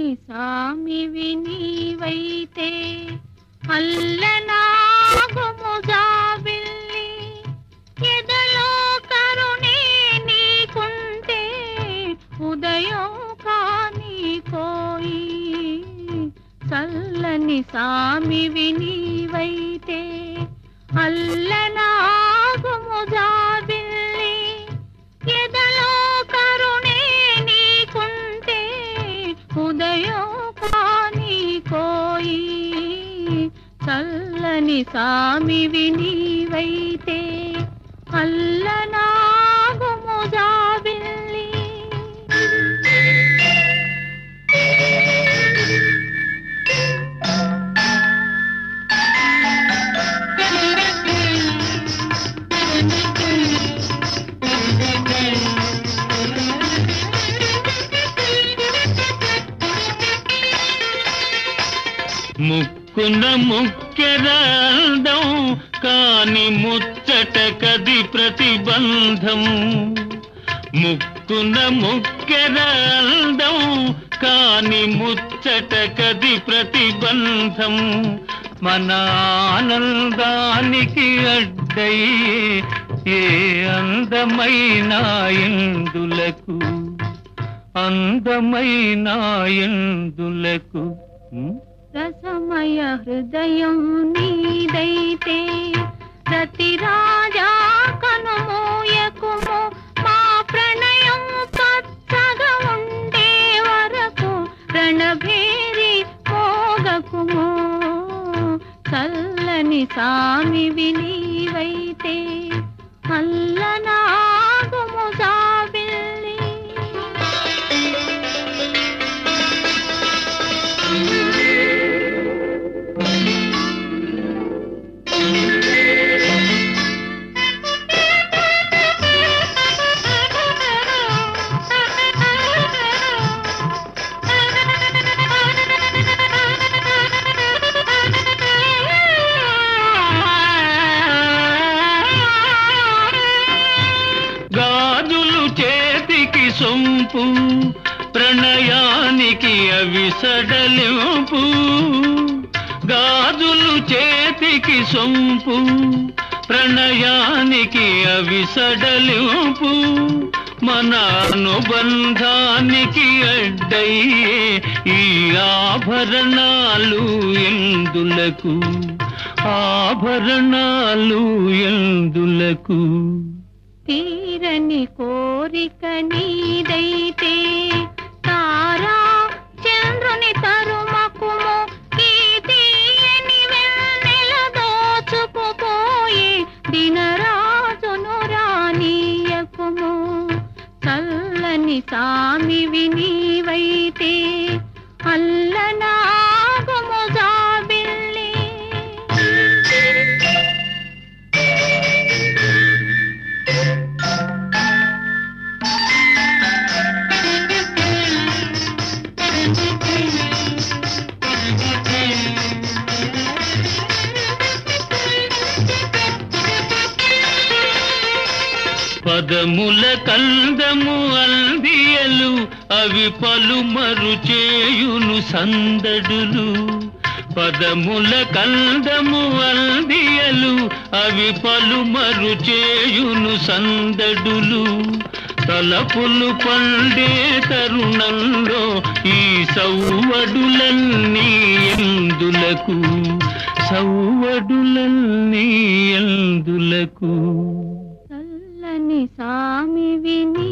చల్లని సామివి నీవైతే అల్లనాగుము జాబిల్లి ఎదలో కరుణే నీకుంటే ఉదయం కాని కోయి చల్లని సామివి నీవైతే అల్లనాగుము జాబిల్లి ఎదలో కరుణే నీకుంటే ఉదయం కాని కోయి చల్లని సామివి నీవైతే అల్లనాగుము జాబిల్లి ముక్కున ముక్కెరాల్దం కాని ముచ్చట కది ప్రతిబంధం ముక్కున ముక్కెరాల్దం కాని ముచ్చట కది ప్రతిబంధం మన ఆనందానికి అడ్డై ఏ అందమైన ఎందులకు అందమైన ఎందులకు రసమయ హృదయం నీదైతే ప్రతి రాజా కనుమోయకుము మా ప్రణయం పచ్చగా ఉండే వరకు రణభేరి మోగకుము చల్లని సామివి నీవైతే అల్లనాగుము జాబిల్లి గాజులు చేతికి సొంపు ప్రణయానికి అవి సడలింపు గాజులు చేతికి సొంపు ప్రణయానికి అవి సడలింపు మన అనుబంధానికి అడ్డయ్యే ఈ ఆభరణాలు ఎందులకు ఆభరణాలు ఎందులకు తీరని కోరిక నీదైతే తారా చంద్రుని తరుమకుము ఈ తీయని వెన్నెల దోచుకుపోయి దినరాజును రానీయకుము చల్లని సామివి నీవైతే అల్లనాగుము జాబిల్లి పదముల కందము అల్దియలు అవి పలుమరు చేయును సందడులు పదముల కందము అల్దియలు అవి పలుమరు చేయును సందడులు తలపులు పండే తరుణంలో ఈ సౌవడులన్నీ ఎందులకు సౌవడులన్నీ ఎందులకు చల్లని సామివి